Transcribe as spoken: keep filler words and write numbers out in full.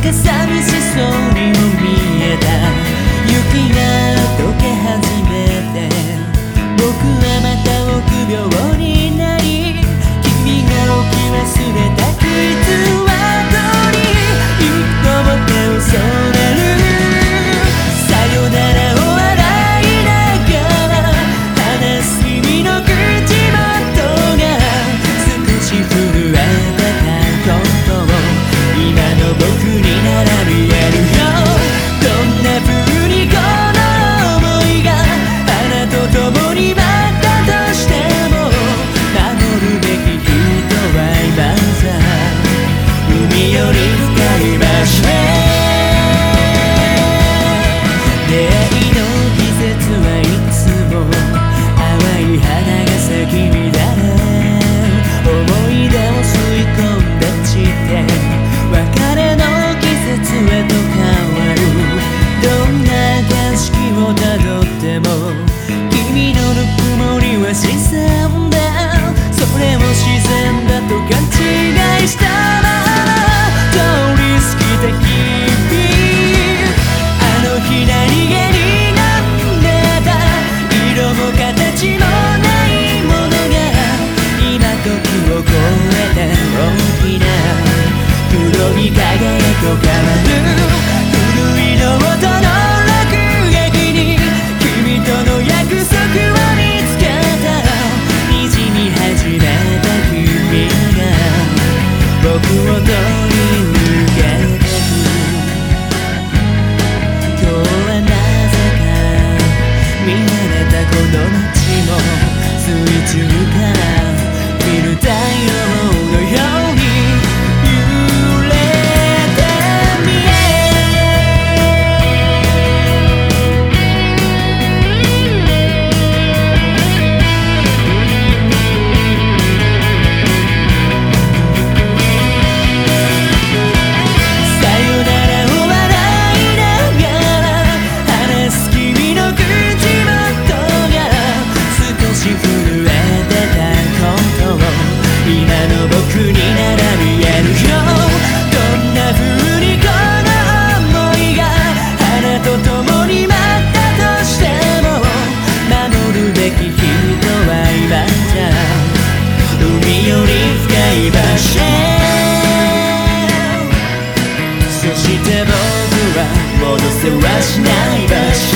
か寂しそうにも見えた。雪が溶け始めて僕はまた臆病になり、君が置き忘れたクイズはどに一歩も手を添える。さよならを笑いながら話す君の口元が少し震えてたことを今の僕になら見えるよ。どんな風にこの想いがあなたと共に待ったとしても守るべき人はいません。海より深い場所へ。出会いの季節はいつも淡い花が咲き乱れ、思い出を吸い込んで散って別れの季節へと変わる。どんな景色をたどっても君のぬくもりは自然だ。それを自然だと勘違いしたまま通り過ぎた日々、あの日何気になんでた色も形もないものが今時を超えて大きな黒い影へと変わる。古いノートの落書きに君との約束を見つけた。にじみ始めた君が僕を通り抜けてく。今日はなぜか見慣れたこの街も水中から見る太陽のように揺れて見さよならを笑いながら話す君の口元が少し震えてたことを今の僕になら見えるよ。どんな風にこの想いがあなたと共に待ったとしても守るべき人はいません。海より深い場所へ。そして僕は戻せはしない場所